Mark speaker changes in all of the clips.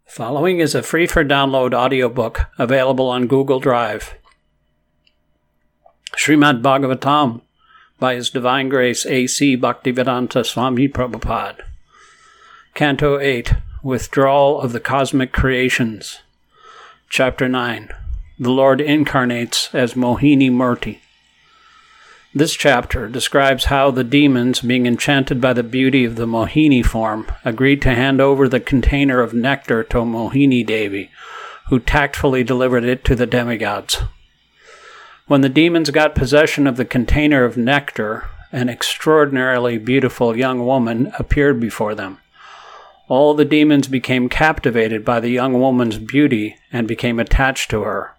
Speaker 1: Following is a free-for-download audiobook available on Google Drive. Srimad Bhagavatam by His Divine Grace A.C. Bhaktivedanta Swami Prabhupada. Canto 8, Withdrawal of the Cosmic Creations. Chapter 9, The Lord Incarnates as Mohini Murti. This chapter describes how the demons, being enchanted by the beauty of the Mohini form, agreed to hand over the container of nectar to Mohini Devi, who tactfully delivered it to the demigods. When the demons got possession of the container of nectar, an extraordinarily beautiful young woman appeared before them. All the demons became captivated by the young woman's beauty and became attached to her.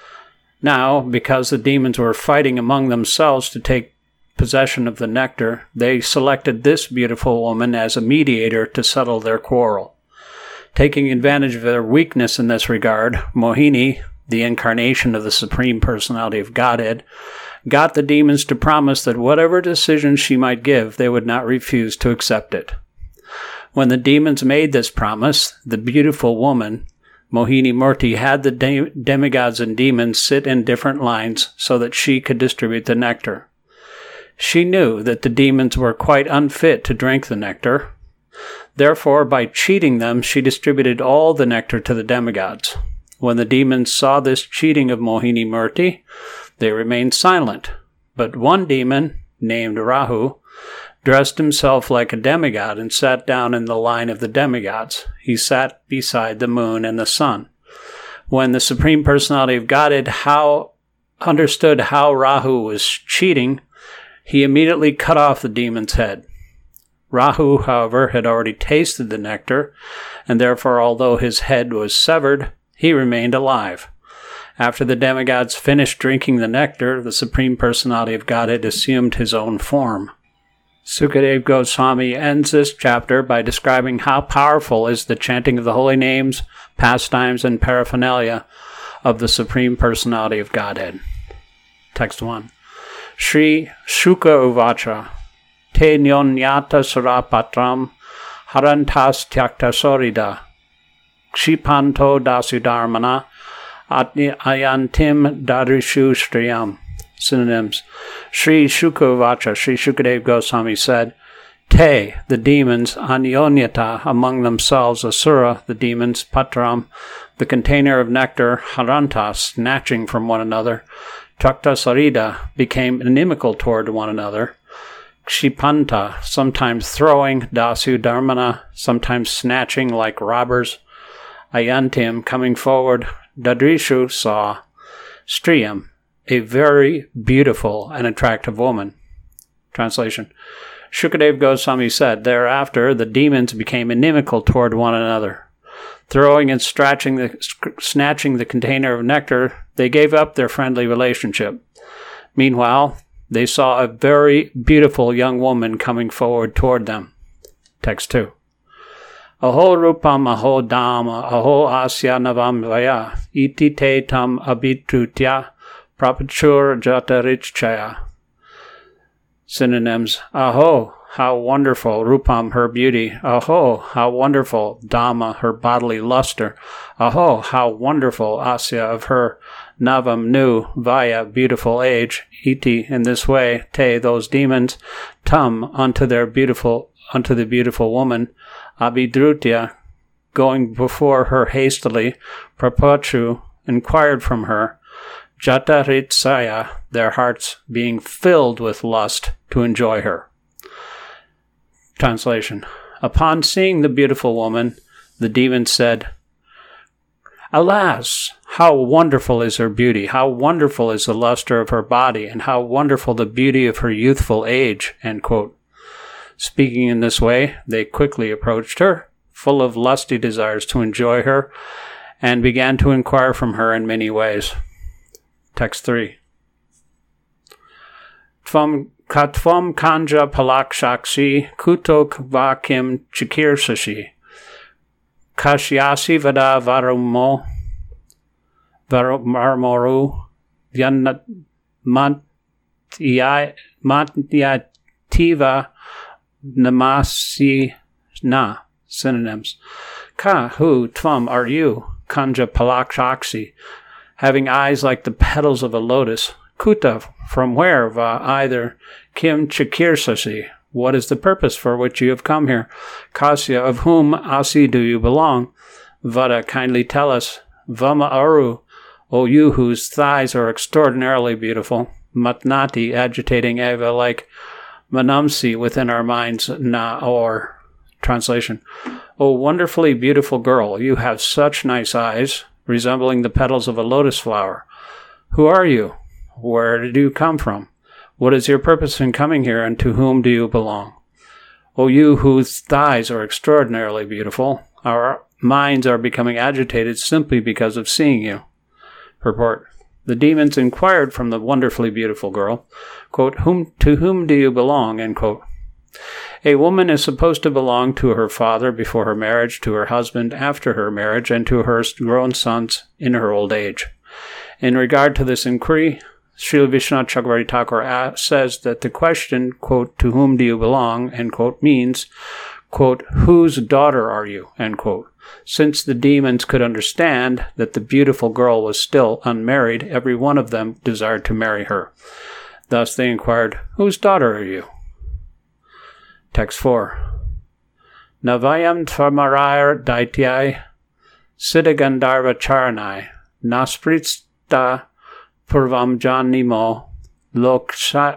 Speaker 1: Now, because the demons were fighting among themselves to take possession of the nectar, they selected this beautiful woman as a mediator to settle their quarrel. Taking advantage of their weakness in this regard, Mohini, the incarnation of the Supreme Personality of Godhead, got the demons to promise that whatever decision she might give, they would not refuse to accept it. When the demons made this promise, the beautiful woman, Mohini Murti, had the demigods and demons sit in different lines so that she could distribute the nectar. She knew that the demons were quite unfit to drink the nectar. Therefore, by cheating them, she distributed all the nectar to the demigods. When the demons saw this cheating of Mohini Murti, they remained silent. But one demon, named Rahu, dressed himself like a demigod and sat down in the line of the demigods. He sat beside the moon and the sun. When the Supreme Personality of Godhead understood how Rahu was cheating, he immediately cut off the demon's head. Rahu, however, had already tasted the nectar, and therefore, although his head was severed, he remained alive. After the demigods finished drinking the nectar, the Supreme Personality of Godhead assumed his own form. Sukadeva Goswami ends this chapter by describing how powerful is the chanting of the holy names, pastimes, and paraphernalia of the Supreme Personality of Godhead. Text 1. Shri Shuka Uvacha Te Nyonyata Surapatram Harantas Tyakta Sorida Kshipanto Dasudharmana Ayantim Darishu Striyam. Synonyms. Sri Shukavacha, Sri Shukadeva Goswami said, Te, the demons, Anyonyata, among themselves, Asura, the demons, Patram, the container of nectar, Harantas, snatching from one another, Takta Sarida, became inimical toward one another, Kshipanta, sometimes throwing, Dasu Dharmana, sometimes snatching like robbers, Ayantim, coming forward, Dadrishu, saw, Striyam, a very beautiful and attractive woman. Translation. Shukadeva Goswami said, Thereafter the demons became inimical toward one another. Throwing and snatching the container of nectar, they gave up their friendly relationship. Meanwhile, they saw a very beautiful young woman coming forward toward them. Text 2. Aho rupam aho dhamma aho asya navam vaya iti te tam abitrutya Prapachur Jatarichaya. Synonyms. Aho, how wonderful. Rupam, her beauty. Aho, how wonderful. Dhamma, her bodily luster. Aho, how wonderful. Asya, of her. Navam, new. Vaya, beautiful age. Iti, in this way. Te, those demons. Tam, unto the beautiful woman. Abhidrutya, going before her hastily. Prapachu, inquired from her. Jataritsaya, their hearts being filled with lust to enjoy her. Translation. Upon seeing the beautiful woman, the demons said, Alas, how wonderful is her beauty, how wonderful is the luster of her body, and how wonderful the beauty of her youthful age. End quote. Speaking in this way, they quickly approached her, full of lusty desires to enjoy her, and began to inquire from her in many ways. Text 3. Katvam kanja palakshakshi kutok vakim chikirsashi kashyasi vada varumo varmoru vyanat matyativa namasi na. Synonyms. Ka, who, tvam, are you? Kanja palakshakshi, having eyes like the petals of a lotus. Kuta, from where? Va, either. Kim chakirsashi, what is the purpose for which you have come here? Kasya, of whom asi do you belong? Vada, kindly tell us. Vama aru, O you whose thighs are extraordinarily beautiful. Matnati, agitating Eva like manamsi within our minds, na or. Translation. O wonderfully beautiful girl, you have such nice eyes, resembling the petals of a lotus flower. Who are you? Where did you come from? What is your purpose in coming here, and to whom do you belong? O you whose thighs are extraordinarily beautiful, our minds are becoming agitated simply because of seeing you. Purport. The demons inquired from the wonderfully beautiful girl, quote, to whom do you belong, end quote. A woman is supposed to belong to her father before her marriage, to her husband after her marriage, and to her grown sons in her old age. In regard to this inquiry, Srila Vishwanath Chakravarti Thakur says that the question, quote, to whom do you belong, end quote, means, quote, whose daughter are you, end quote. Since the demons could understand that the beautiful girl was still unmarried, every one of them desired to marry her. Thus they inquired, whose daughter are you? Text 4. Navayam Tvarmarair Daityai Siddhagandharva Charanai Nasprita Purvam Janimo Lokeshais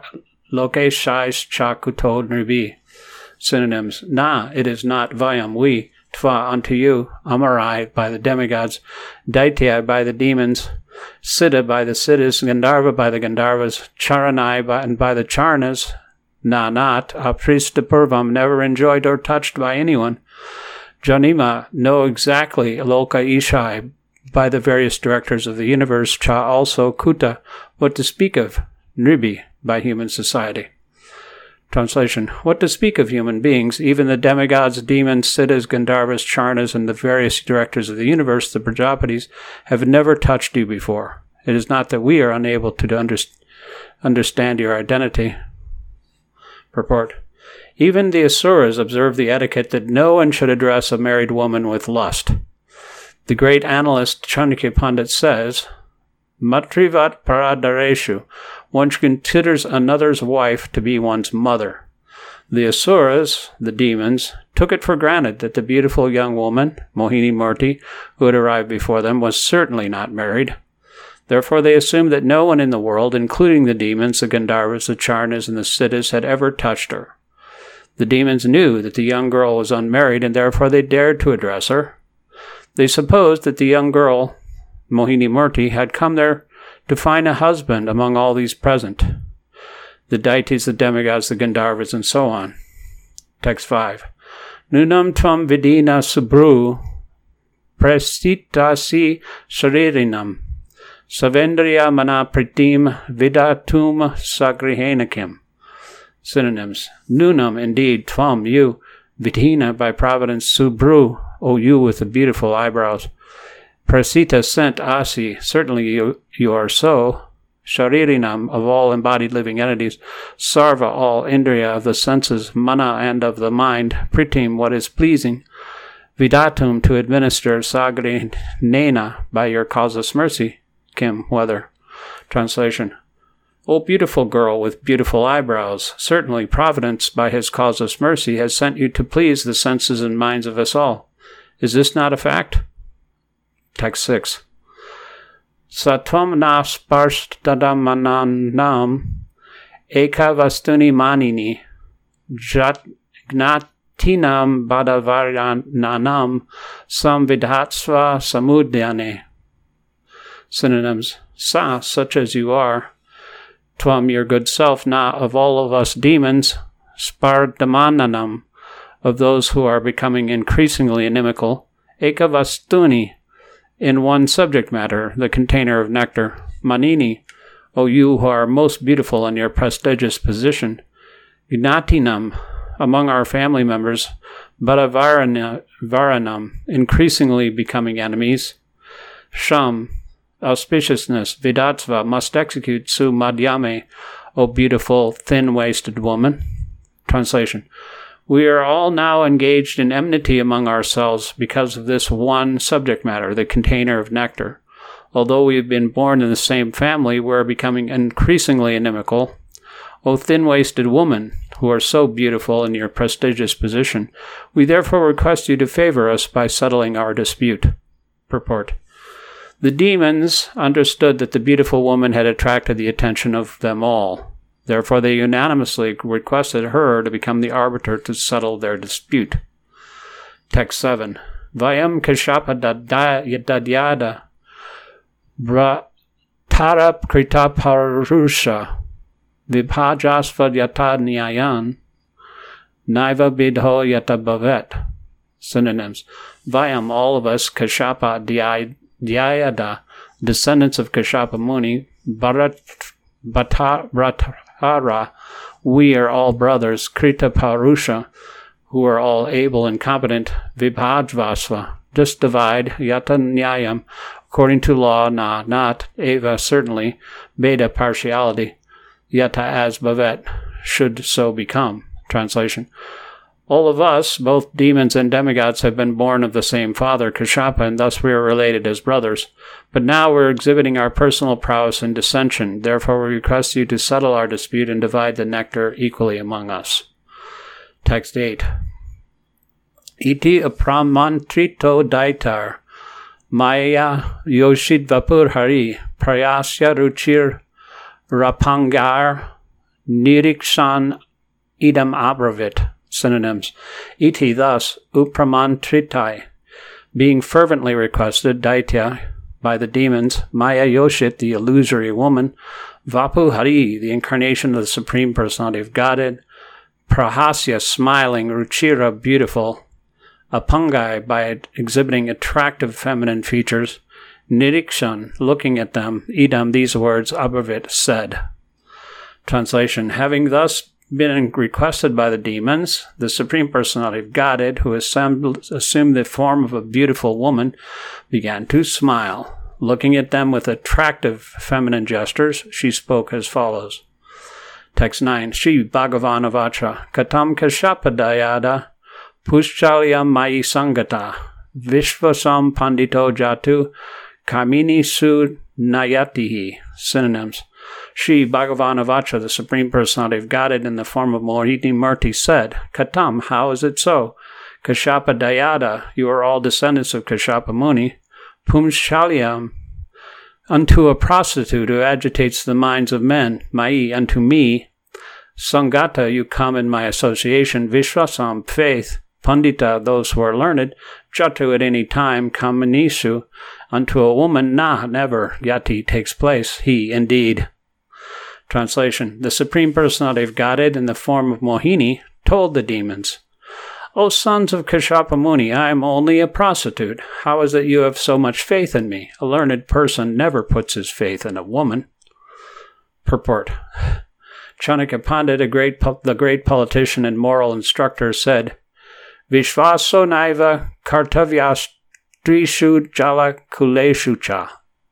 Speaker 1: Chakuto Nribi. Synonyms. Na, it is not. Vayam, we. Tva, unto you. Amarai, by the demigods. Daityai, by the demons. Siddha, by the Siddhas. Gandharva, by the Gandharvas. Charanai, by the Charnas. Na, not. Aprista Purvam, never enjoyed or touched by anyone. Janima, know exactly. Loka Ishai, by the various directors of the universe. Cha, also. Kuta, what to speak of. Nribi, by human society. Translation. What to speak of human beings, even the demigods, demons, siddhas, gandharvas, charnas, and the various directors of the universe, the Prajapatis, have never touched you before. It is not that we are unable to understand your identity. Purport. Even the Asuras observe the etiquette that no one should address a married woman with lust. The great analyst Chandakya Pandit says, Matrivat paradareshu, one considers another's wife to be one's mother. The Asuras, the demons, took it for granted that the beautiful young woman, Mohini Murti, who had arrived before them, was certainly not married. Therefore they assumed that no one in the world, including the demons, the Gandharvas, the Charnas, and the Siddhas, had ever touched her. The demons knew that the young girl was unmarried, and therefore they dared to address her. They supposed that the young girl, Mohini Murti, had come there to find a husband among all these present, the deities, the demigods, the Gandharvas, and so on. Text 5. Nunam tvam vidina subru prestitasi sharirinam savendriya mana pritim vidatum sagrihenakim. Synonyms. Nunam, indeed, tvam, you, vidhina, by providence, subru, O you with the beautiful eyebrows, prasita, sent, asi, certainly you are so, sharirinam, of all embodied living entities, sarva, all, indriya, of the senses, mana, and of the mind, pritim, what is pleasing, vidatum, to administer, sagri, nena, by your causeless mercy, kim, whether. Translation. O beautiful girl with beautiful eyebrows, certainly Providence, by his causeless mercy, has sent you to please the senses and minds of us all. Is this not a fact? Text 6. Satvam nasparstadamananam ekavastuni manini jnatinam badavaryananam samvidhatsva samudyane. Synonyms. Sa, such as you are, tvam, your good self, na, of all of us demons, spardamananam, of those who are becoming increasingly inimical, ekavastuni, in one subject matter, the container of nectar, manini, O you who are most beautiful in your prestigious position, gnatinam, among our family members, badavaranam, increasingly becoming enemies, sham, auspiciousness, vidatsva, must execute, su madhyame, O beautiful, thin-waisted woman. Translation. We are all now engaged in enmity among ourselves because of this one subject matter, the container of nectar. Although we have been born in the same family, we are becoming increasingly inimical. O thin-waisted woman, who are so beautiful in your prestigious position, we therefore request you to favor us by settling our dispute. Purport. The demons understood that the beautiful woman had attracted the attention of them all. Therefore, they unanimously requested her to become the arbiter to settle their dispute. Text 7. Vayam Kashapa dadyada Tara krita parusha vibhajasva yata nyayan naiva bidho yata bhavet. Synonyms. Vayam, all of us, Kashapa Dhyayada, descendants of Kashapa Muni, Bhattara, we are all brothers, Krita Parusha, who are all able and competent, Vibhajvasva, just divide, Yata Nyayam, according to law, na, not, eva, certainly, beta, partiality, Yata as Bhavet, should so become. Translation. All of us, both demons and demigods, have been born of the same father, Kashapa, and thus we are related as brothers. But now we're exhibiting our personal prowess in dissension. Therefore, we request you to settle our dispute and divide the nectar equally among us. Text 8. Iti apramantrito daitar maya yoshid vapur hari prayasya ruchir rapangar nirikshan idam abravit. Synonyms. Iti, thus, upramantritai, being fervently requested, daitya, by the demons, maya yoshit, the illusory woman, vapu hari, the incarnation of the Supreme Personality of Godhead, prahasya, smiling, ruchira, beautiful, apangai, by exhibiting attractive feminine features, nirikshan, looking at them, idam, these words, abravit, said. Translation. Having thus been requested by the demons, the Supreme Personality of Godhead, who assumed the form of a beautiful woman, began to smile. Looking at them with attractive feminine gestures, she spoke as follows. Text 9. Shri Bhagavana Vacha Katam Kashapadayada Puschalyam Mayi Sangata Vishvasam Pandito Jatu Kamini Su Nayatihi. Synonyms. Shri Bhagavana Vacha, the Supreme Personality of Godhead in the form of Mohini Murti, said, Katam, how is it so? Kashapa Dayada, you are all descendants of Kashapa Muni. Pumshalyam, unto a prostitute who agitates the minds of men. Mai, unto me. Sangata, you come in my association. Vishwasam, faith. Pandita, those who are learned. Jatu, at any time. Kamanisu, unto a woman. Na, never. Yati, takes place. He, indeed. Translation. The Supreme Personality of Godhead in the form of Mohini told the demons, O sons of Kashapa Muni, I am only a prostitute. How is it you have so much faith in me? A learned person never puts his faith in a woman. Purport. Chanakya Pandit, the great politician and moral instructor, said, Vishvaso naiva kartavyastrishu jala kuleshu cha.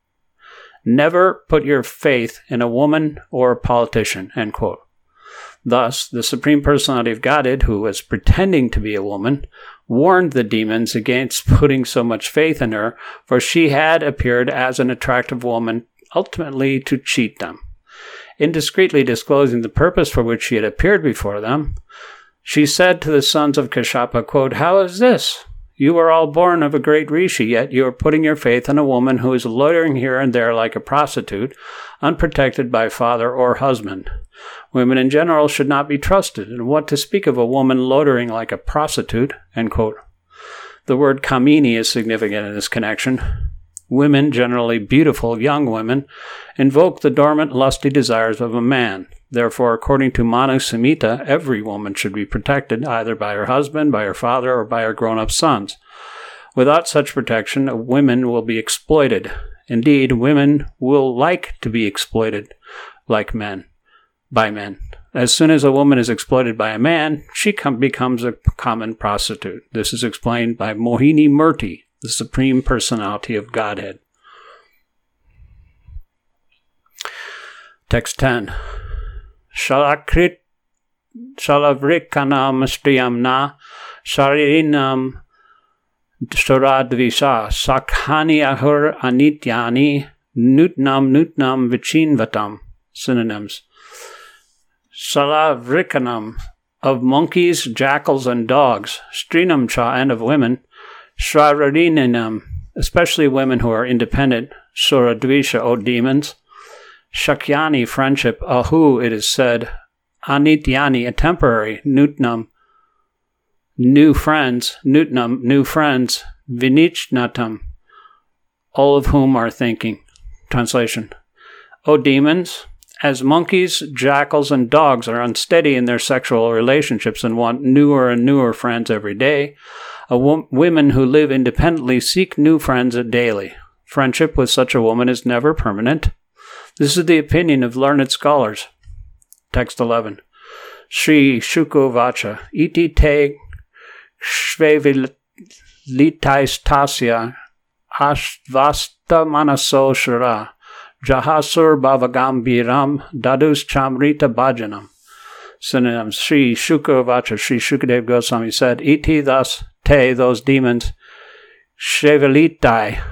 Speaker 1: Never put your faith in a woman or a politician, end quote. Thus, the Supreme Personality of Godhead, who was pretending to be a woman, warned the demons against putting so much faith in her, for she had appeared as an attractive woman, ultimately to cheat them. Indiscreetly disclosing the purpose for which she had appeared before them, she said to the sons of Kashapa, quote, How is this? You are all born of a great rishi, yet you are putting your faith in a woman who is loitering here and there like a prostitute, unprotected by father or husband. Women in general should not be trusted, and what to speak of a woman loitering like a prostitute, end quote. The word kamini is significant in this connection. Women, generally beautiful young women, invoke the dormant lusty desires of a man. Therefore, according to Manu Samhita, every woman should be protected either by her husband, by her father, or by her grown-up sons. Without such protection, women will be exploited. Indeed, women will like to be exploited like men, by men. As soon as a woman is exploited by a man, she becomes a common prostitute. This is explained by Mohini Murti, the Supreme Personality of Godhead. Text 10. Shalakrit shalavrikanam striyamna sharirinam suradvisha sakhani ahur anityani nutnam vichinvatam. Synonyms. Shalavrikanam, of monkeys, jackals, and dogs. Strinam cha, and of women. Shrarininam, especially women who are independent. Suradvisha, O demons. Shakyani, friendship. Ahu, it is said. Anityani, a temporary. Nutnam, new friends. Nutnam, new friends. Vinichnatam, all of whom are thinking. Translation. O demons, as monkeys, jackals, and dogs are unsteady in their sexual relationships and want newer and newer friends every day, women who live independently seek new friends daily. Friendship with such a woman is never permanent. This is the opinion of learned scholars. Text 11. Sri Shukovacha, iti te shvevilitaistasya ashvasta manaso shara jahasur bhavagambiram dadus chamrita bhajanam. Synonyms. Sri Shukovacha, Sri Shukadev Goswami said, iti thus te, those demons, shvevilitai,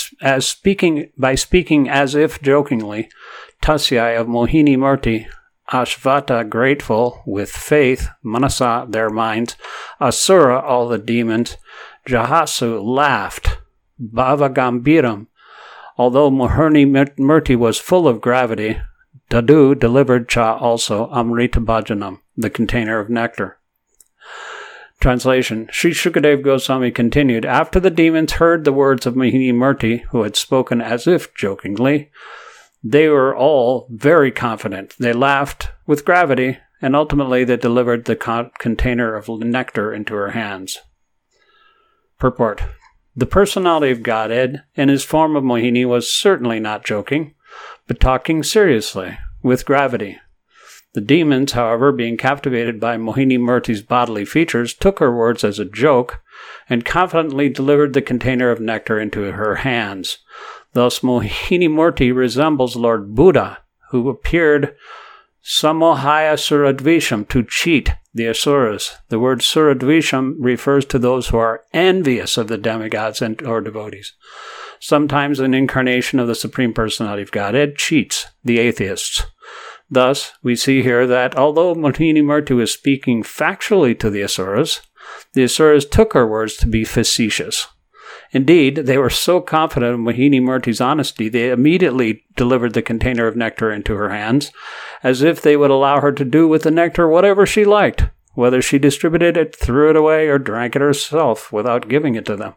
Speaker 1: by speaking as if jokingly, tasya, of Mohini Murti, ashvata, grateful, with faith, manasa, their minds, asura, all the demons, jahasu, laughed, bhavagambiram, although Mohini Murti was full of gravity, dadu, delivered cha, also, amrita bhajanam, the container of nectar. Translation. Sri Shukadev Goswami continued, after the demons heard the words of Mohini Murti, who had spoken as if jokingly, they were all very confident. They laughed with gravity, and ultimately they delivered the container of nectar into her hands. Purport. The personality of Godhead, in his form of Mohini, was certainly not joking, but talking seriously, with gravity. The demons, however, being captivated by Mohini Murti's bodily features, took her words as a joke, and confidently delivered the container of nectar into her hands. Thus, Mohini Murti resembles Lord Buddha, who appeared samohaya suradvisham, to cheat the asuras. The word suradvisham refers to those who are envious of the demigods or devotees. Sometimes an incarnation of the Supreme Personality of Godhead cheats the atheists. Thus, we see here that although Mohini Murti was speaking factually to the asuras took her words to be facetious. Indeed, they were so confident of Mohini Murti's honesty, they immediately delivered the container of nectar into her hands, as if they would allow her to do with the nectar whatever she liked, whether she distributed it, threw it away, or drank it herself without giving it to them.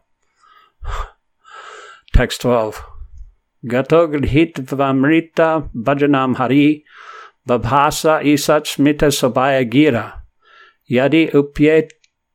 Speaker 1: Text 12. Gato grhit vamrita bhajanam hari babhasa isat smita sobaya gira yadi upyet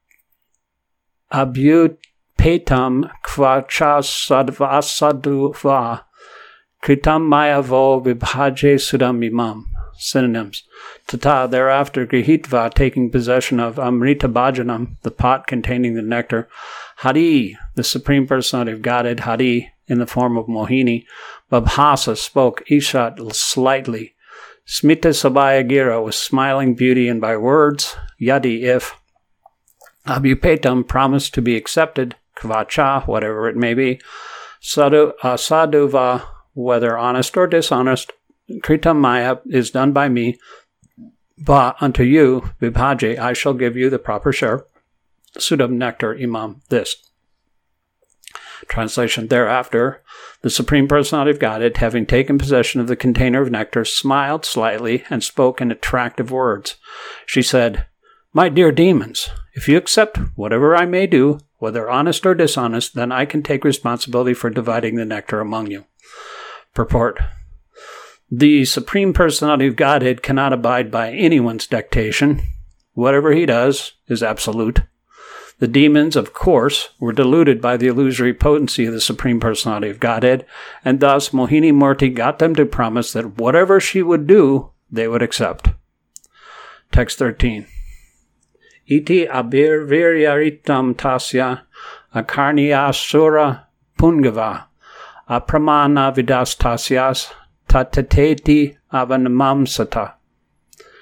Speaker 1: abhyupetam kvacha sadvasaduva kritam mayavo vibhaje sudamimam. Synonyms. Tata, thereafter, grihitva, taking possession of amrita bhajanam, the pot containing the nectar, Hari, the Supreme Personality of Godhead, Hari, in the form of Mohini, Babhasa, spoke, Ishat, slightly, Smita Sabaya Gira, with smiling beauty, and by words, Yadi, if, Abhyupetam, promised to be accepted, Kvacha, whatever it may be, Saduva, whether honest or dishonest, Kritam Maya is done by me, Ba, unto you, Vibhaje, I shall give you the proper share, Sudam nectar imam, this. Translation. Thereafter, the Supreme Personality of Godhead, having taken possession of the container of nectar, smiled slightly and spoke in attractive words. She said, My dear demons, if you accept whatever I may do, whether honest or dishonest, then I can take responsibility for dividing the nectar among you. Purport. The Supreme Personality of Godhead cannot abide by anyone's dictation. Whatever he does is absolute. The demons, of course, were deluded by the illusory potency of the Supreme Personality of Godhead, and thus Mohini Murti got them to promise that whatever she would do, they would accept. Text 13. Iti abir viryaritam tasya akarniyasura pungava apramana vidas tasyas tatateti avanamamsata.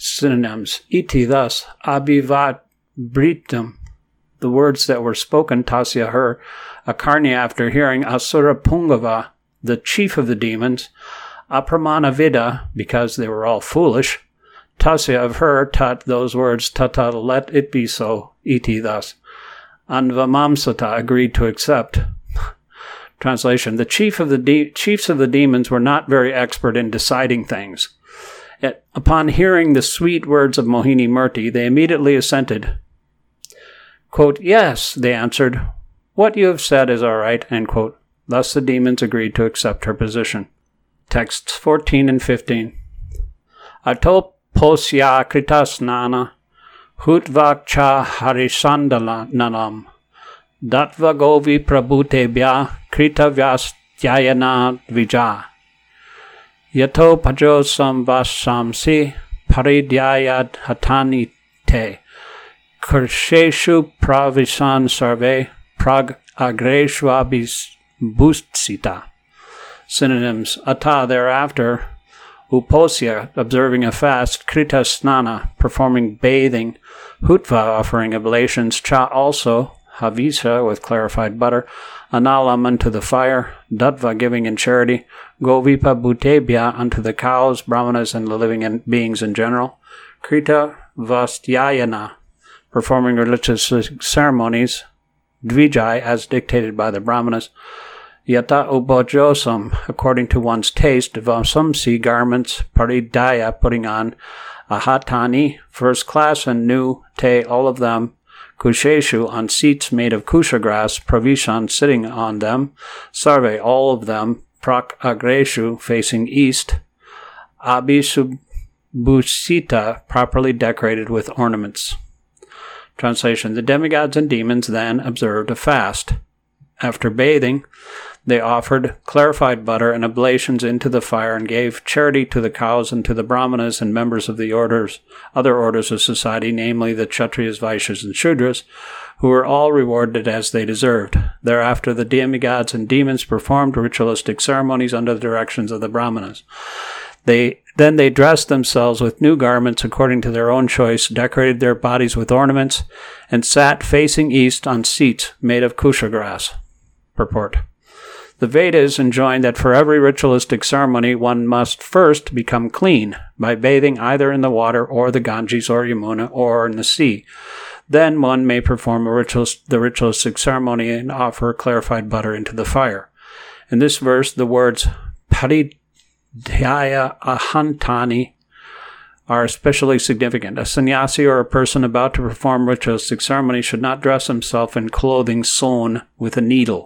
Speaker 1: Synonyms. Iti thus, abhivat britam, the words that were spoken, tasya her, Akarnya after hearing, Asura Pungava, the chief of the demons, Apramana Vida, because they were all foolish, Tasya of her, tat those words, tata let it be so, iti thus. Anvamamsata agreed to accept. Translation. The chiefs of the demons were not very expert in deciding things. Yet, upon hearing the sweet words of Mohini Murti, they immediately assented. Quote, yes, they answered, what you have said is all right, end quote. Thus the demons agreed to accept her position. Texts 14 and 15. Ato posya kritasnana hutvakcha harisandalanam datva govi prabhutebhya kritavyasthyayana vija yato pajo samvasamsi paridyayad hatani te kursheshu pravisan sarve prag agreshvabis bustsita. Synonyms. Ata, thereafter, uposya, observing a fast, krita snana, performing bathing, hutva, offering oblations, cha also, havisa, with clarified butter, analam, unto the fire, datva, giving in charity, govipa bhutebhya, unto the cows, brahmanas, and the living beings in general, krita vastyayana, performing religious ceremonies, dvijay, as dictated by the brahmanas, yata ubojosam, according to one's taste, vasamsi, garments, paridaya, putting on, ahatani, first class and new, te, all of them, kusheshu, on seats made of kusha grass, pravishan, sitting on them, sarve, all of them, prak agreshu, facing east, abhisubhusita, properly decorated with ornaments. Translation. The demigods and demons then observed a fast. After bathing, they offered clarified butter and oblations into the fire and gave charity to the cows and to the brahmanas and members of the other orders of society, namely the Kshatriyas, Vaishyas, and Shudras, who were all rewarded as they deserved. Thereafter, the demigods and demons performed ritualistic ceremonies under the directions of the brahmanas. Then they dressed themselves with new garments according to their own choice, decorated their bodies with ornaments, and sat facing east on seats made of kusha grass. Purport. The Vedas enjoin that for every ritualistic ceremony one must first become clean by bathing either in the water or the Ganges or Yamuna or in the sea. Then one may perform the ritualistic ceremony and offer clarified butter into the fire. In this verse, the words paridhyaya ahantani are especially significant. A sannyasi or a person about to perform ritualistic ceremony should not dress himself in clothing sewn with a needle.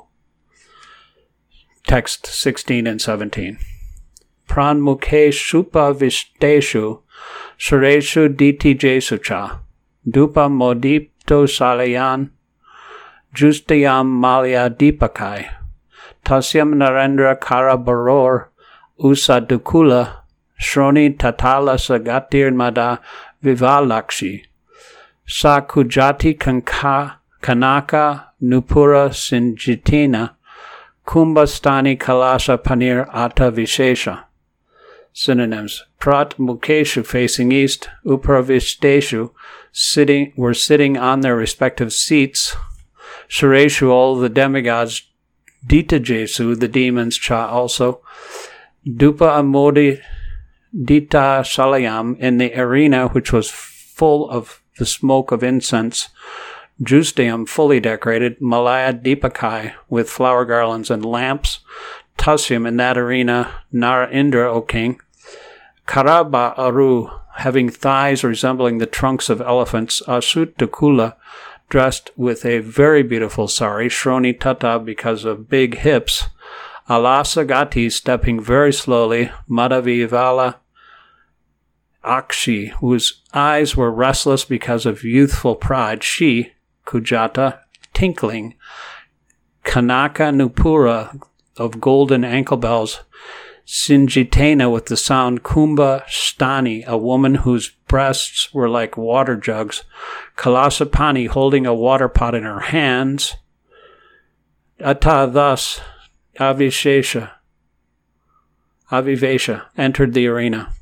Speaker 1: Text 16 and 17. Pranmukhe shupa vishteshu sureshu diti jesu cha dupa modipto salayan justayam malya dipakai tasyam narendra karabaror usadukula shroni tatala sagatir mada vivalakshi sakujati kanaka nupura sinjitina Kumbhastani Kalasa Panir Ata Vishesha. Synonyms. Prat Mukeshu, facing east, Upravisteshu, were sitting on their respective seats, Sureshu, all the demigods, Dita Jesu, the demons, Cha also, Dupa Amodi Dita Salayam, in the arena which was full of the smoke of incense, Justayam, fully decorated, Malaya Dipakai, with flower garlands and lamps, Tasyam, in that arena, Nara Indra, O king, Karaba Aru, having thighs resembling the trunks of elephants, Asut Dakula, dressed with a very beautiful sari, Shroni Tata, because of big hips, Alasagati, stepping very slowly, Madhavivala Akshi, whose eyes were restless because of youthful pride, she, Kujata, tinkling, Kanaka Nupura, of golden ankle bells, Sinjitena, with the sound Kumbha Stani, a woman whose breasts were like water jugs, Kalasapani, holding a water pot in her hands, Ata, thus, Avivesha, entered the arena.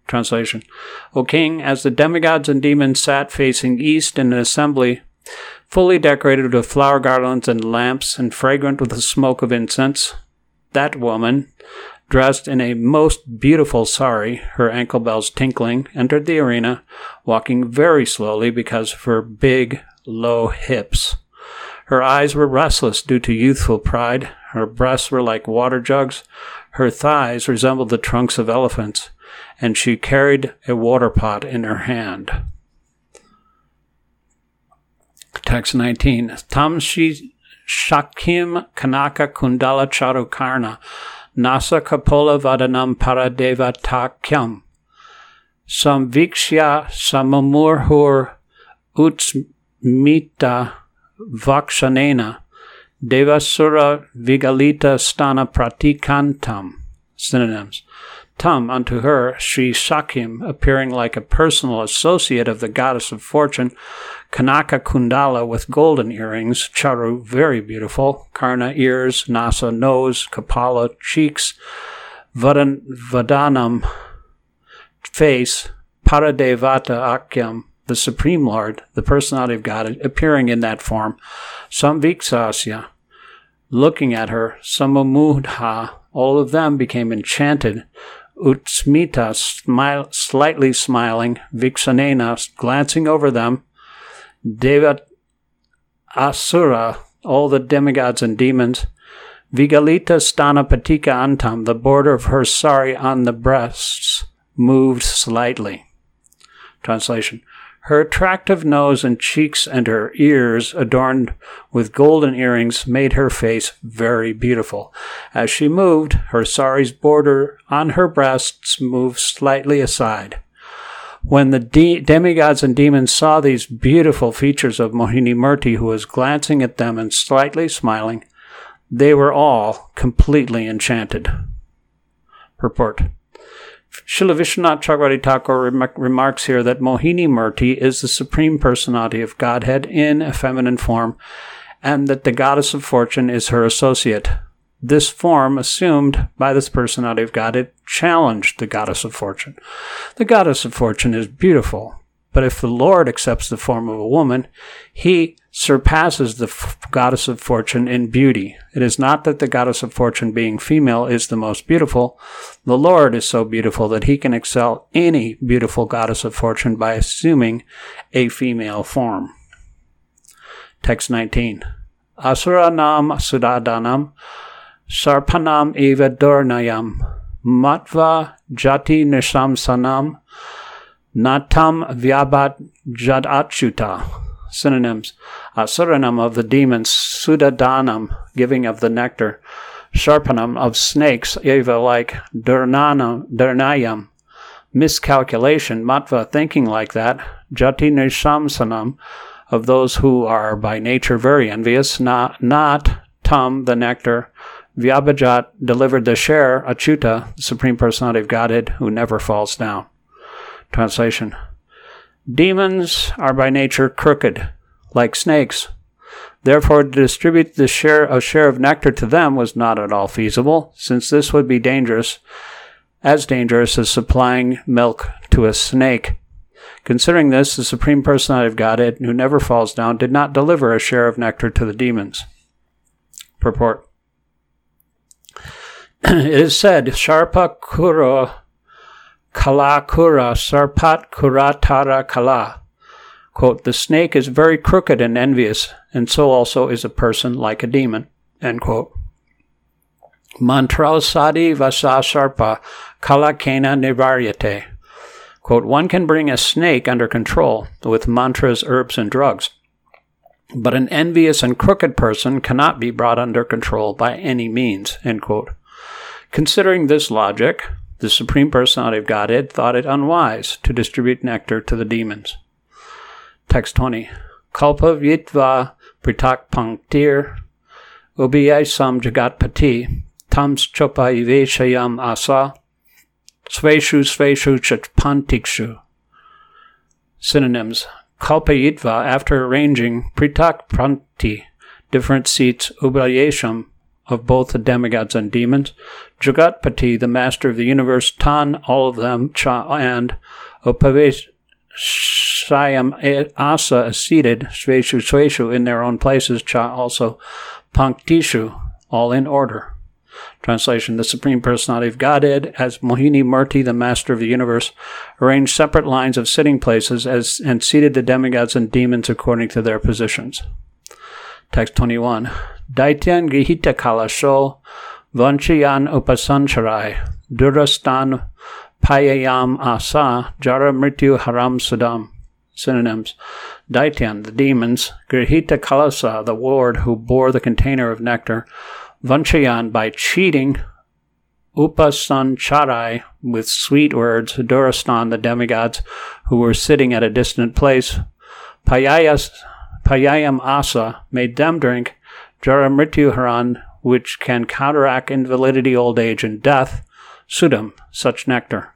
Speaker 1: Translation. O king, as the demigods and demons sat facing east in an assembly, fully decorated with flower garlands and lamps and fragrant with the smoke of incense, that woman, dressed in a most beautiful sari, her ankle bells tinkling, entered the arena, walking very slowly because of her big, low hips. Her eyes were restless due to youthful pride. Her breasts were like water jugs. Her thighs resembled the trunks of elephants, and she carried a water pot in her hand. Text 19. Tam Shakim Kanaka Kundala Charukarna Nasa Kapola Vadanam Paradeva Takyam Samvikshya Samamurhur Utsmita Vakshanena Devasura Vigalita Stana Pratikantam. Synonyms. Tam, unto her, Sri Shakim, appearing like a personal associate of the goddess of fortune, Kanaka Kundala with golden earrings, Charu, very beautiful, Karna, ears, Nasa, nose, Kapala, cheeks, Vadanam, face, Paradevata Akyam, the Supreme Lord, the personality of God, appearing in that form, Samviksasya, looking at her, Samamudha, all of them became enchanted, Utsmita, slightly smiling, Viksanena, glancing over them, Deva Asura, all the demigods and demons, Vigalita Stana Patika Antam, the border of her sari on the breasts, moved slightly. Translation. Her attractive nose and cheeks and her ears, adorned with golden earrings, made her face very beautiful. As she moved, her sari's border on her breasts moved slightly aside. When the demigods and demons saw these beautiful features of Mohini Murti, who was glancing at them and slightly smiling, they were all completely enchanted. Purport. Srila Vishwanath Chakravarti Thakur remarks here that Mohini Murti is the supreme personality of Godhead in a feminine form, and that the goddess of fortune is her associate. This form, assumed by this personality of Godhead, challenged the goddess of fortune. The goddess of fortune is beautiful, but if the Lord accepts the form of a woman, he surpasses the goddess of fortune in beauty. It is not that the goddess of fortune, being female, is the most beautiful. The Lord is so beautiful that he can excel any beautiful goddess of fortune by assuming a female form. Text 19. Asuranam sudadanam sarpanam eva dornayam matva jati nishamsanam natam vyabat jadachuta. Synonyms. Asuranam, of the demons, sudadanam, giving of the nectar, sharpanam, of snakes, eva, like durnayam, miscalculation, matva, thinking like that, jati nishamsanam, of those who are by nature very envious, not tam, the nectar, vyabhajat, delivered the share, achuta, the Supreme Personality of Godhead, who never falls down. Translation. Demons are by nature crooked, like snakes. Therefore, to distribute a share of nectar to them was not at all feasible, since this would be dangerous as supplying milk to a snake. Considering this, the Supreme Personality of Godhead, who never falls down, did not deliver a share of nectar to the demons. Purport. It is said, Sharpa Kura Kala Kura Sarpat Kuratara Kala. Quote, the snake is very crooked and envious, and so also is a person like a demon. End quote. Mantrasadi Vasa Sarpa Kala Kena Nivaryate. Quote, one can bring a snake under control with mantras, herbs, and drugs, but an envious and crooked person cannot be brought under control by any means. End quote. Considering this logic, the Supreme Personality of Godhead thought it unwise to distribute nectar to the demons. Text 20. Kalpa Vitva Pritak Panktir Ubiyasam Jagatpati Tams Chopa Iveshayam Asa Sveshu Chatpantikshu. Synonyms. Kalpa Yitva, after arranging Pritak Pranti, different seats, Ubayesham, of both the demigods and demons, Jagatpati, the master of the universe, Tan, all of them, Cha, and Upavesayam Asa, seated, Sveshu Sveshu, in their own places, Cha also, Panktishu, all in order. Translation: the Supreme Personality of Godhead, as Mohini Murti, the master of the universe, arranged separate lines of sitting places and seated the demigods and demons according to their positions. Text 21. Daityan Gihita Kalasho Vanchayan Upasancharai Durastan Payayam Asa Jara Mrityu Haram Sudam. Synonyms: Daityan, the demons; Grihita Kalasa, the ward who bore the container of nectar; Vanchayan, by cheating; Upasancharai, with sweet words; Durastan, the demigods, who were sitting at a distant place; Payayam Asa, made them drink; Jara Mrityu Haran, which can counteract invalidity, old age, and death; Sudam, such nectar.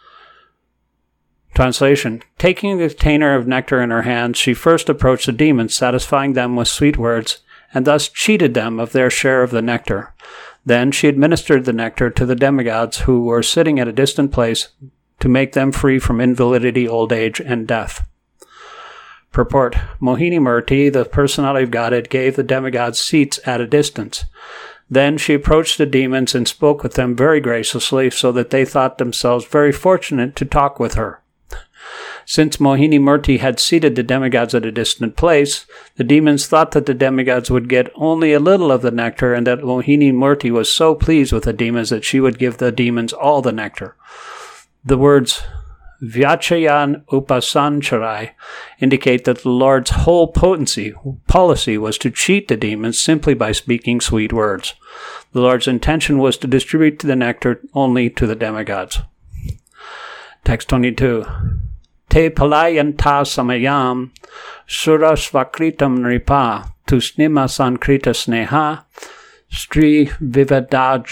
Speaker 1: Translation: taking the container of nectar in her hand, she first approached the demons, satisfying them with sweet words, and thus cheated them of their share of the nectar. Then she administered the nectar to the demigods, who were sitting at a distant place, to make them free from invalidity, old age, and death. Purport: Mohini Murti, the personality of Godhead, gave the demigods seats at a distance. Then she approached the demons and spoke with them very graciously, so that they thought themselves very fortunate to talk with her. Since Mohini Murti had seated the demigods at a distant place, the demons thought that the demigods would get only a little of the nectar, and that Mohini Murti was so pleased with the demons that she would give the demons all the nectar. The words Vyachayan Upasancharai indicate that the Lord's whole policy was to cheat the demons simply by speaking sweet words. The Lord's intention was to distribute the nectar only to the demigods. Text 22. Te palayanta samayam surasvakritam nripa tusnima sankrita sneha stri vivada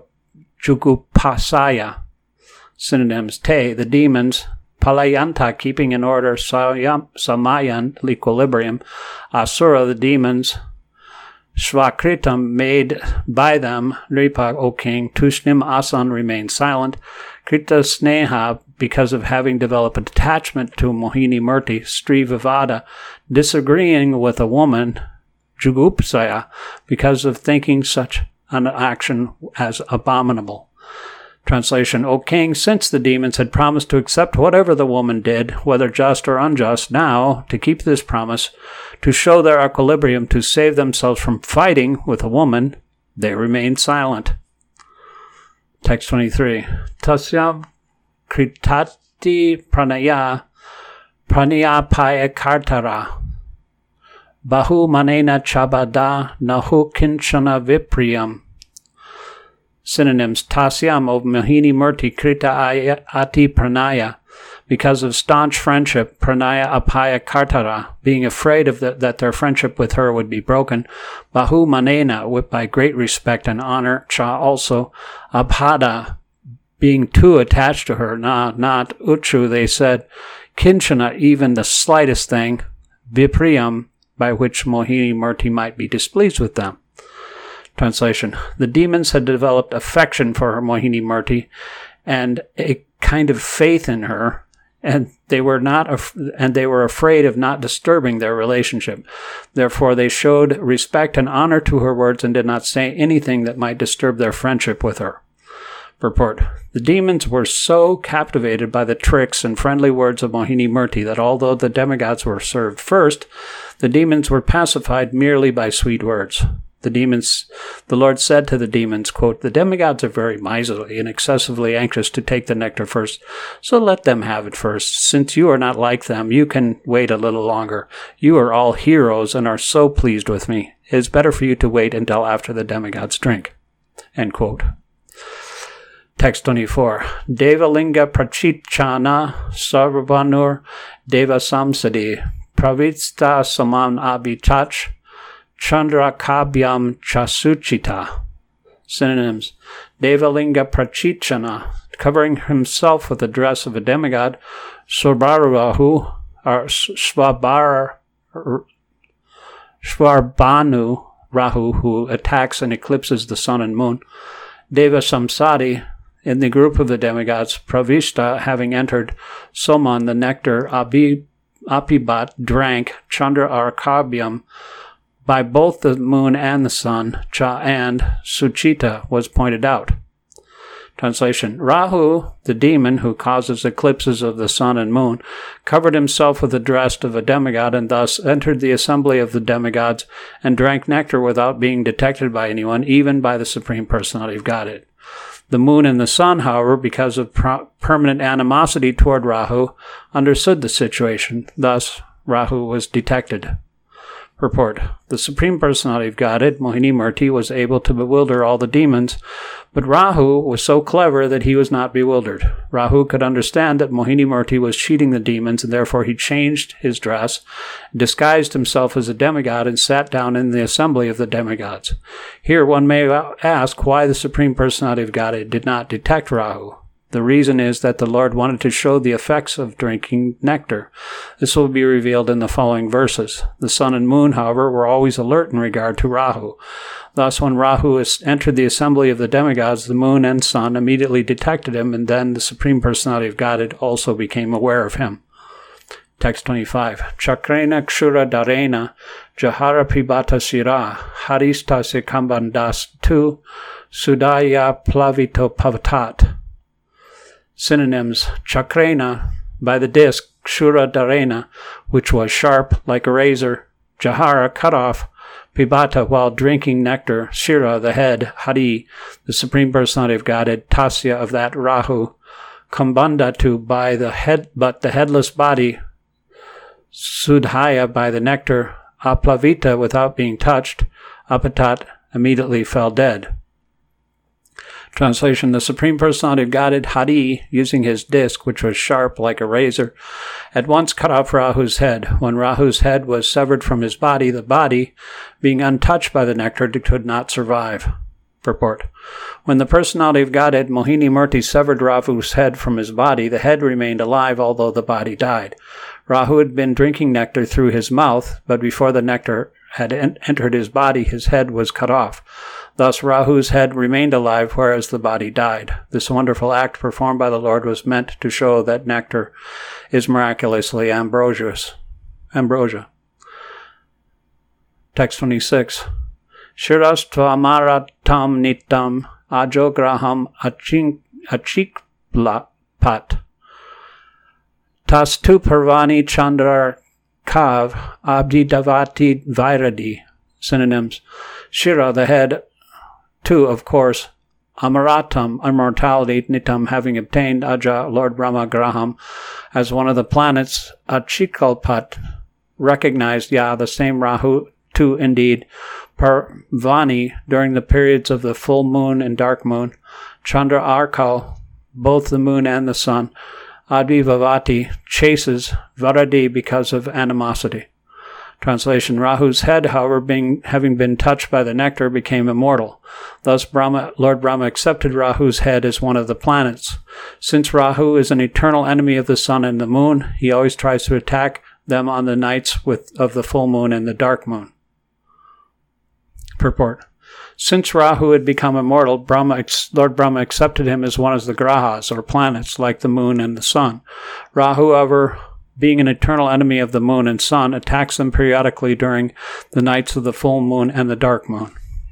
Speaker 1: jugupasaya. Synonyms: te, the demons; palayanta, keeping in order; samayan, equilibrium; asura, the demons; svakritam, made by them; nripa, O king; tusnim asan, remain silent; krita sneha, because of having developed attachment to Mohini Murti; stri vivada, disagreeing with a woman; jugupsaya, because of thinking such an action as abominable. Translation: O king, since the demons had promised to accept whatever the woman did, whether just or unjust, now, to keep this promise, to show their equilibrium, to save themselves from fighting with a woman, they remained silent. Text 23. Tasyam kritati pranaya pranayapaya kartara bahu manena chabada nahu kinchana vipriyam. Synonyms: Tasyam, O Mohini Murti, krita ati pranaya, because of staunch friendship; pranaya apaya kartara, being afraid of that their friendship with her would be broken; bahu manena, by great respect and honor; cha, also; abhada, being too attached to her; na, not; uchu, they said; kinchana, even the slightest thing; vipriyam, by which Mohini Murti might be displeased with them. Translation: the demons had developed affection for her Mohini Murti and a kind of faith in her, and they were afraid of not disturbing their relationship. Therefore, they showed respect and honor to her words and did not say anything that might disturb their friendship with her. Purport: the demons were so captivated by the tricks and friendly words of Mohini Murti that although the demigods were served first, the demons were pacified merely by sweet words. The Lord said to the demons, quote, "The demigods are very miserly and excessively anxious to take the nectar first, so let them have it first. Since you are not like them, you can wait a little longer. You are all heroes and are so pleased with me. It is better for you to wait until after the demigods drink." End quote. Text 24. Devalinga prachichana sarvanur deva samsadi pravitsta saman abhichach Chandrakabhyam Chasuchita. Synonyms: Devalinga Prachichana, covering himself with the dress of a demigod; Swarbanu, Rahu, who attacks and eclipses the sun and moon. Deva Samsadi, in the group of the demigods, Pravishta, having entered Soman, the nectar, Apibat drank Chandra Arkabyam by both the moon and the sun, Cha and Suchita was pointed out. Translation: Rahu, the demon who causes eclipses of the sun and moon, covered himself with the dress of a demigod and thus entered the assembly of the demigods and drank nectar without being detected by anyone, even by the Supreme Personality of Godhead. The moon and the sun, however, because of permanent animosity toward Rahu, understood the situation. Thus, Rahu was detected. Purport: The Supreme Personality of Godhead, Mohini Murti, was able to bewilder all the demons, but Rahu was so clever that he was not bewildered. Rahu could understand that Mohini Murti was cheating the demons, and therefore he changed his dress, disguised himself as a demigod, and sat down in the assembly of the demigods. Here one may ask why the Supreme Personality of Godhead did not detect Rahu. The reason is that the Lord wanted to show the effects of drinking nectar. This will be revealed in the following verses. The sun and moon, however, were always alert in regard to Rahu. Thus, when Rahu entered the assembly of the demigods, the moon and sun immediately detected him, and then the Supreme Personality of Godhead also became aware of him. Text 25. Chakrena kshura darena jahara pibata sira harista se kambandas tu sudaya plavito pavatat. Synonyms: Chakrena, by the disc, Kshura Darena, which was sharp like a razor, Jahara, cut off, Pibata, while drinking nectar, Shira, the head, Hari, the Supreme Personality of Godhead, Tasya, of that Rahu, Kambandatu, by the head, but the headless body, Sudhaya, by the nectar, Aplavita, without being touched, Apatat, immediately fell dead. Translation: The Supreme Personality of Godhead, Hari, using his disc, which was sharp like a razor, at once cut off Rahu's head. When Rahu's head was severed from his body, the body, being untouched by the nectar, could not survive. Purport: When the Personality of Godhead, Mohini Murti, severed Rahu's head from his body, the head remained alive, although the body died. Rahu had been drinking nectar through his mouth, but before the nectar had entered his body, his head was cut off. Thus Rahu's head remained alive, whereas the body died. This wonderful act performed by the Lord was meant to show that nectar is miraculously ambrosia. Text 26. Shirastva tam nitam ajograham achikpat tastu parvani chandrar kav abdidavati vairadi. Synonyms: Shira, the head. 2, of course, Amaratam, immortality, Nitam, having obtained Aja, Lord Brahma Graham, as one of the planets, Achikalpat, recognized, the same Rahu, 2, indeed, Parvani, during the periods of the full moon and dark moon, Chandra Arkal, both the moon and the sun, Advivavati, chases, Varadi, because of animosity. Translation: Rahu's head, however, having been touched by the nectar, became immortal. Thus Lord Brahma accepted Rahu's head as one of the planets. Since Rahu is an eternal enemy of the sun and the moon, he always tries to attack them on the nights of the full moon and the dark moon. Purport: Since Rahu had become immortal, Lord Brahma accepted him as one of the grahas, or planets, like the moon and the sun. Rahu, however, being an eternal enemy of the moon and sun, attacks them periodically during the nights of the full moon and the dark moon.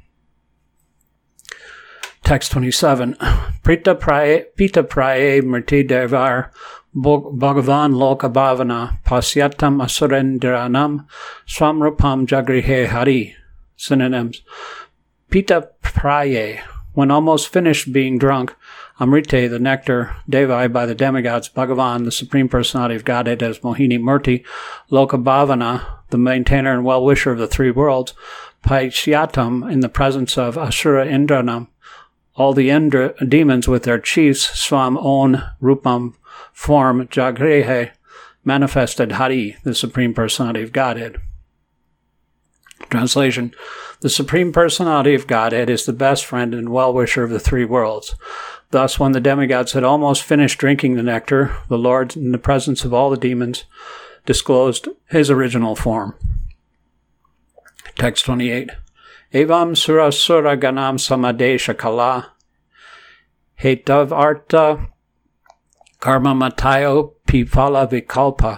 Speaker 1: Text 27. Pita praye mriti devar bhagavan loka bhavana pasyatam asurendranam swamrupam jagrihe hari. Synonyms: Pita praye, when almost finished being drunk, Amrite, the nectar, Devai, by the demigods, Bhagavan, the Supreme Personality of Godhead, as Mohini Murti, Lokabhavana, the maintainer and well-wisher of the three worlds, Paishyatam, in the presence of Asura Indranam, all the demons with their chiefs, Swam, own, Rupam, form, Jagrehe, manifested Hari, the Supreme Personality of Godhead. Translation: The Supreme Personality of Godhead is the best friend and well-wisher of the three worlds. Thus, when the demigods had almost finished drinking the nectar, the Lord, in the presence of all the demons, disclosed his original form. Text 28. Evam surasura ganam samadesha kala. Hetav arta karma matayo pipala vikalpa.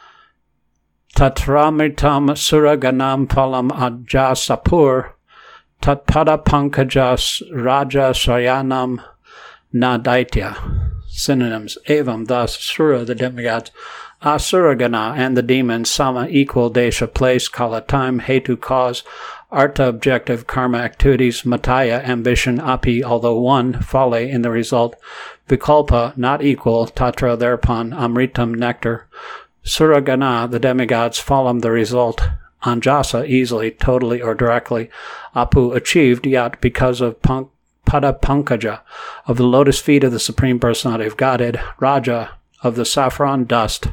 Speaker 1: Tatramritam suraganam phalam ajasapur. Tatpada pankajas raja sayanam nadaitya. Synonyms. Evam, thus, Sura, the demigods, Asuragana, and the demons, Sama, equal, Desha, place, Kala, time, Hetu, cause, Arta, objective, Karma, activities, Mataya, ambition, Api, although one, Phale, in the result, Vikalpa, not equal, Tatra, thereupon, Amritam, nectar, Suragana, the demigods, Phalam, the result, Anjasa, easily, totally, or directly, Apu, achieved, Yat, because of Pada Pankaja, of the lotus feet of the Supreme Personality of Godhead, Raja, of the saffron dust,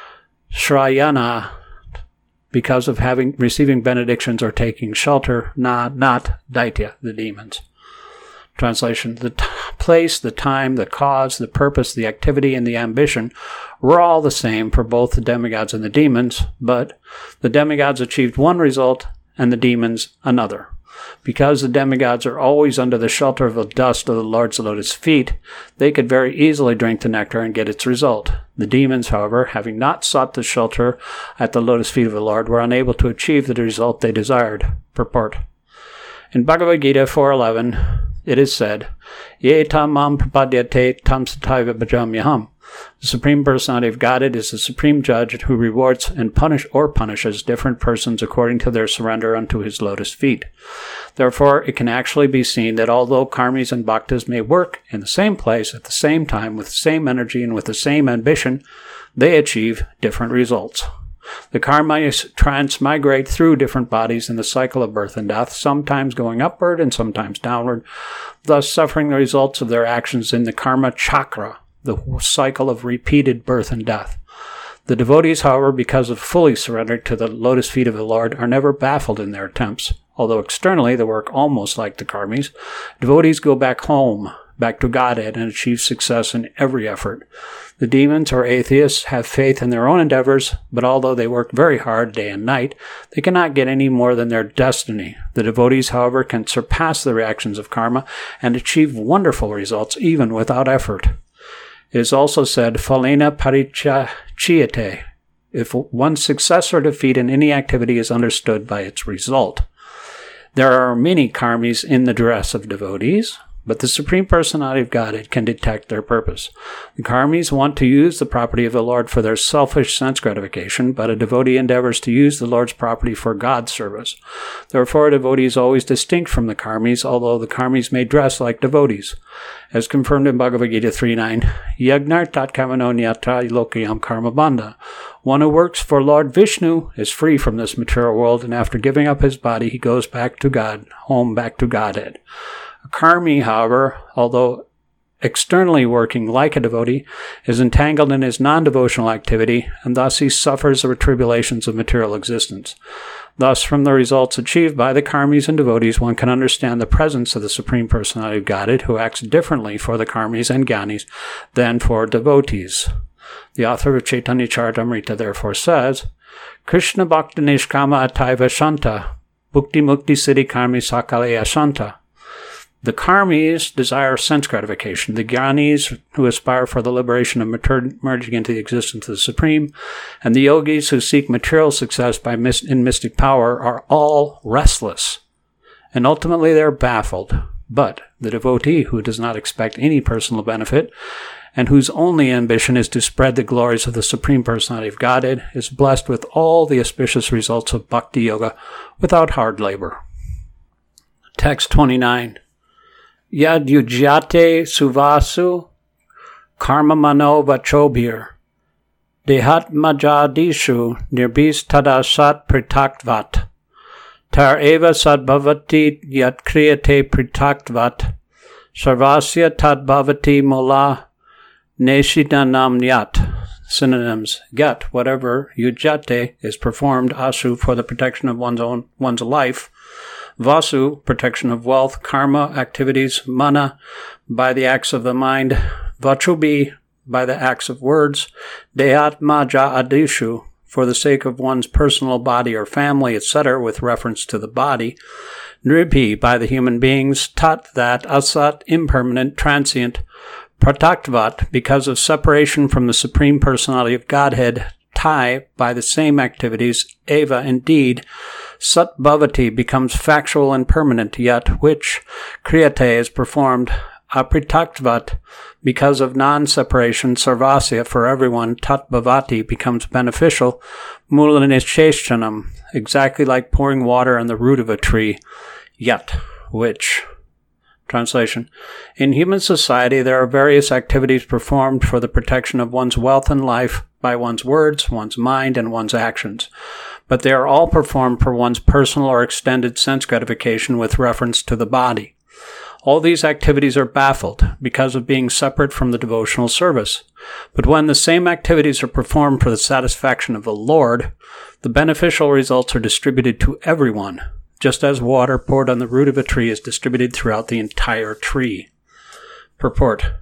Speaker 1: Shrayana, because of receiving benedictions or taking shelter, not Daitya, the demons. Translation: the place, the time, the cause, the purpose, the activity, and the ambition were all the same for both the demigods and the demons, but the demigods achieved one result and the demons another. Because the demigods are always under the shelter of the dust of the Lord's lotus feet, they could very easily drink the nectar and get its result. The demons, however, having not sought the shelter at the lotus feet of the Lord, were unable to achieve the result they desired. Purport. In Bhagavad Gita 4.11, it is said, Ye tam mam prapadyate tam sataiva bhajamyaham. The Supreme Personality of Godhead is the Supreme Judge who rewards and punishes different persons according to their surrender unto his lotus feet. Therefore, it can actually be seen that although karmis and bhaktas may work in the same place at the same time with the same energy and with the same ambition, they achieve different results. The karmis transmigrate through different bodies in the cycle of birth and death, sometimes going upward and sometimes downward, thus suffering the results of their actions in the karma chakra, the cycle of repeated birth and death. The devotees, however, because of fully surrendered to the lotus feet of the Lord, are never baffled in their attempts. Although externally they work almost like the karmis, devotees go back home, back to Godhead, and achieve success in every effort. The demons or atheists have faith in their own endeavors, but although they work very hard day and night, they cannot get any more than their destiny. The devotees, however, can surpass the reactions of karma and achieve wonderful results even without effort. It is also said, Phalena parichayate, if one's success or defeat in any activity is understood by its result. There are many karmis in the dress of devotees, but the Supreme Personality of Godhead can detect their purpose. The karmis want to use the property of the Lord for their selfish sense gratification, but a devotee endeavors to use the Lord's property for God's service. Therefore, a devotee is always distinct from the karmis, although the karmis may dress like devotees. As confirmed in Bhagavad Gita 3.9, Yagnar tat kamano nyatra lokayam karma bandha. One who works for Lord Vishnu is free from this material world, and after giving up his body, he goes back to God, home back to Godhead. A karmi, however, although externally working like a devotee, is entangled in his non-devotional activity, and thus he suffers the tribulations of material existence. Thus, from the results achieved by the karmis and devotees, one can understand the presence of the Supreme Personality of Godhead, who acts differently for the karmis and gyanis than for devotees. The author of Chaitanya Charitamrita therefore says, Krishna Bhakta Nishkama Ataiva Shanta, Bhukti Mukti Siddhi Karmi Sakale Ashanta. The karmis desire sense gratification. The jnanis, who aspire for the liberation of merging into the existence of the Supreme, and the yogis who seek material success in mystic power, are all restless, and ultimately they are baffled. But the devotee, who does not expect any personal benefit, and whose only ambition is to spread the glories of the Supreme Personality of Godhead, is blessed with all the auspicious results of bhakti yoga without hard labor. Text 29. Yad yujyate suvasu karma mano vachobhir dehat majadishu nirbis tadasat pritaktvat tar eva sadbhavati yat kriyate pritaktvat sarvasya tadbhavati mola neshidanam yat. Synonyms: Yat, whatever yujyate is performed, asu, for the protection of one's life, Vasu, protection of wealth, karma, activities, mana, by the acts of the mind, Vachubhi, by the acts of words, Dehatma ja adishu, for the sake of one's personal body or family, etc., with reference to the body. Nripi, by the human beings, taught that asat, impermanent, transient, prataktvat, because of separation from the Supreme Personality of Godhead, tai, by the same activities, eva, indeed, sat bhavati, becomes factual and permanent, yet which, kriyate, is performed, apritaktvat, because of non-separation, sarvasya, for everyone, tat bhavati, becomes beneficial, mulanisheshanam, exactly like pouring water on the root of a tree, yet, which. Translation. In human society, there are various activities performed for the protection of one's wealth and life by one's words, one's mind, and one's actions. But they are all performed for one's personal or extended sense gratification with reference to the body. All these activities are baffled because of being separate from the devotional service. But when the same activities are performed for the satisfaction of the Lord, the beneficial results are distributed to everyone, just as water poured on the root of a tree is distributed throughout the entire tree. Purport.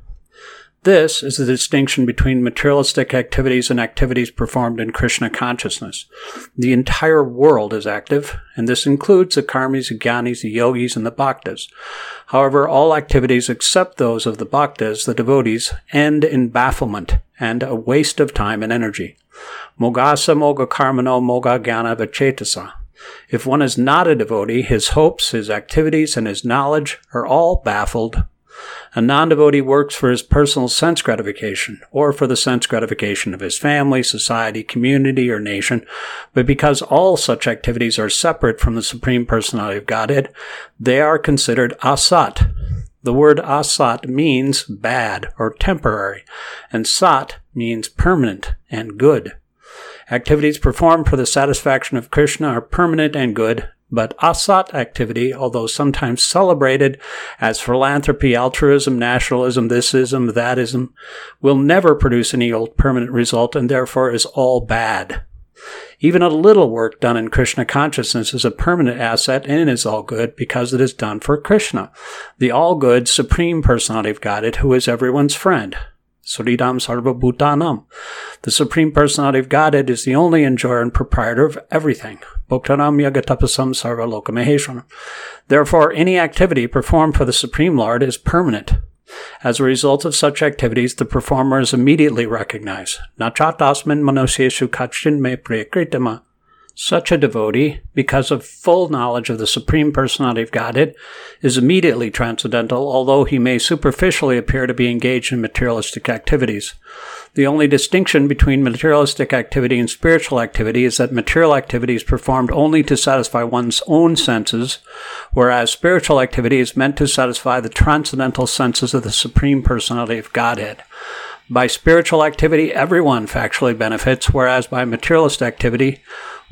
Speaker 1: This is the distinction between materialistic activities and activities performed in Krishna consciousness. The entire world is active, and this includes the karmis, the jnanis, the yogis, and the bhaktas. However, all activities except those of the bhaktas, the devotees, end in bafflement and a waste of time and energy. Mogasa moga karmano moga jnana vachetasa. If one is not a devotee, his hopes, his activities, and his knowledge are all baffled. A non-devotee works for his personal sense gratification, or for the sense gratification of his family, society, community, or nation, but because all such activities are separate from the Supreme Personality of Godhead, they are considered asat. The word asat means bad or temporary, and sat means permanent and good. Activities performed for the satisfaction of Krishna are permanent and good, but asat activity, although sometimes celebrated as philanthropy, altruism, nationalism, thisism, thatism, will never produce any permanent result and therefore is all bad. Even a little work done in Krishna consciousness is a permanent asset and is all good because it is done for Krishna, the all-good Supreme Personality of Godhead, who is everyone's friend. Suridam Sarva Bhutanam. The Supreme Personality of Godhead is the only enjoyer and proprietor of everything. Bhoktanam Yagatapasam Sarva Lokamaheshwanam. Therefore, any activity performed for the Supreme Lord is permanent. As a result of such activities, the performer is immediately recognized. Nachatasmin manosyeshu kachin me priyakritama. Such a devotee, because of full knowledge of the Supreme Personality of Godhead, is immediately transcendental, although he may superficially appear to be engaged in materialistic activities. The only distinction between materialistic activity and spiritual activity is that material activity is performed only to satisfy one's own senses, whereas spiritual activity is meant to satisfy the transcendental senses of the Supreme Personality of Godhead. By spiritual activity, everyone factually benefits, whereas by materialist activity,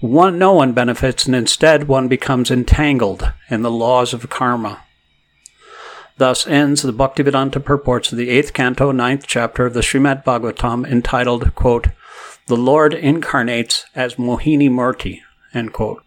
Speaker 1: no one benefits, and instead one becomes entangled in the laws of karma. Thus ends the Bhaktivedanta purports of the 8th canto, 9th chapter of the Srimad Bhagavatam, entitled, quote, "The Lord incarnates as Mohini Murti," end quote.